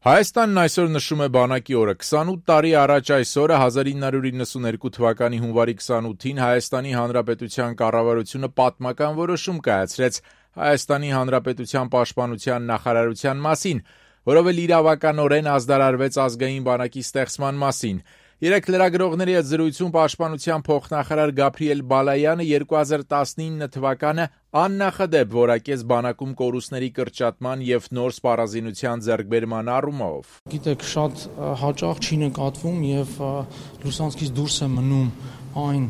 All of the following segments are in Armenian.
Հայաստանն այսօր նշում է բանակի օրը։ 28 տարի առաջ այս օրը 1992 թվականի հունվարի 28-ին Հայաստանի Հանրապետության կառավարությունը պատմական որոշում կայացրեց Հայաստանի Հանրապետության պաշտպանության նախարարության մասին, որով էլ իրավականորեն ազդարարվեց ազգային բանակի ստեղծման մասին։ Երեք լրագրողների հետ զրույցում պաշտպանության փոխնախարար Գաբրիել Բալայանը 2019 թվականը աննախադեպ որակեց բանակում կորուստների կրճատման եւ նոր սպառազինության ձեռքբերման առումով։ Գիտեք, շատ հաճախ չի նկատվում եւ լուսանցքից դուրս է մնում այն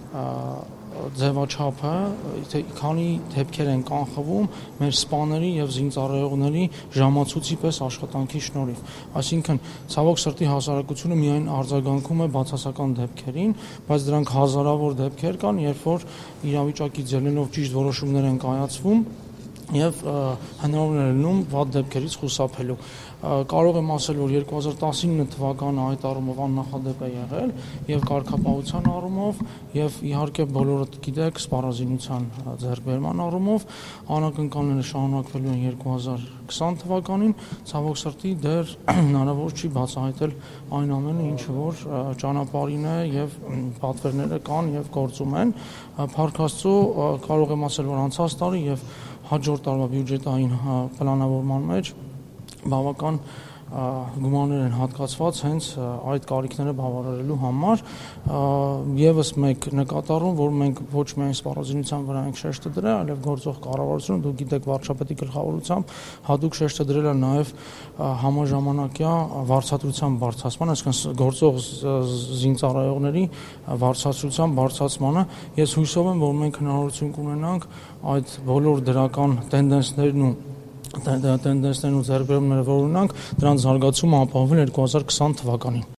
ձևաչափը, թե քանի դեպքեր են կանխվում մեր սպաների եւ զինծառայողների ժամացույցի պես աշխատանքի շնորհիվ։ Այսինքն, ցավոք սրտի հասարակությունը միայն արձագանքում է բացասական դեպքերին, բայց դրանք հազարավոր դեպքեր կան, երբ որ իրավիճակից ելնելով ճիշտ որոշումներ են կայացվում եւ հնարավոր է լինում վատ դեպքերից խուսափելու։ Կարող եմ ասել, որ 2019 թվականը այդ առումով աննախադեպ է եղել եւ կարգապահության առումով եւ իհարկե բոլորդ գիտեք սպառազինության ձեռքբերման առումով անակնկալները շարունակվելու են 2020 թվականին, ցավոք սրտի դեռ հնարավոր չի բացահայտել այն ամենը, ինչը որ ճանապարհին է եւ պատվերները կան եւ գործում են։ Փառք Աստծո, կարող եմ ասել, որ անցած տարի եւ հաջորդ տարվա բյուջետային պլանավորման մեջ բավական գումարներ են հատկացված հենց այդ կարիքները բավարարելու համար։ Եվս մեկ նկատառում, որ մենք ոչ միայն սպառազինության վրա ենք շեշտը դրել, այլև գործող կառավարությունը, դուք գիտեք, վարչապետի գլխավորությամբ հատուկ շեշտը դրել է նաև համաժամանակյա վարձատրության բարձրացման, այսինքն գործող զինծառայողների վարձատրության բարձրացմանը։ Ես հույսով եմ, որ մենք հնարավորություն կունենանք այդ բոլոր դրական տենդենսներն ու ձեռքբերումները, որ ունենք, դրանց զարգացումը ապահովել 2020 թվականին։